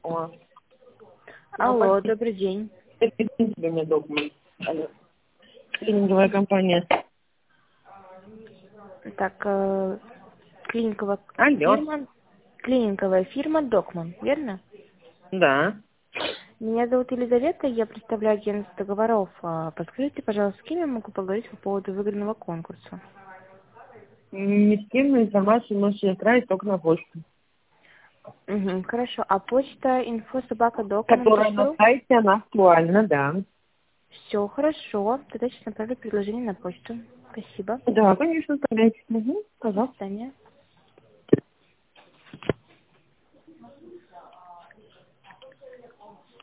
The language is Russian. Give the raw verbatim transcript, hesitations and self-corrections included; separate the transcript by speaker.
Speaker 1: О.
Speaker 2: Алло, добрый день.
Speaker 1: Клининговая компания.
Speaker 2: Так, э, клининговая
Speaker 1: Алло.
Speaker 2: фирма, клининговая фирма Докман, верно?
Speaker 1: Да.
Speaker 2: Меня зовут Елизавета, я представляю агентство договоров. А подскажите, пожалуйста, с кем я могу поговорить по поводу выигранного конкурса?
Speaker 1: Ни с кем информацию можете отправить только на почту.
Speaker 2: Угу, хорошо. А почта инфо собака докман
Speaker 1: Которая
Speaker 2: точка
Speaker 1: на
Speaker 2: ру?
Speaker 1: сайте, она актуальна, да.
Speaker 2: Все хорошо. Тогда сейчас направлю предложение на почту. Спасибо.
Speaker 1: Да, конечно, оставляйте. Угу,
Speaker 2: До
Speaker 1: пожалуйста.
Speaker 2: свидания.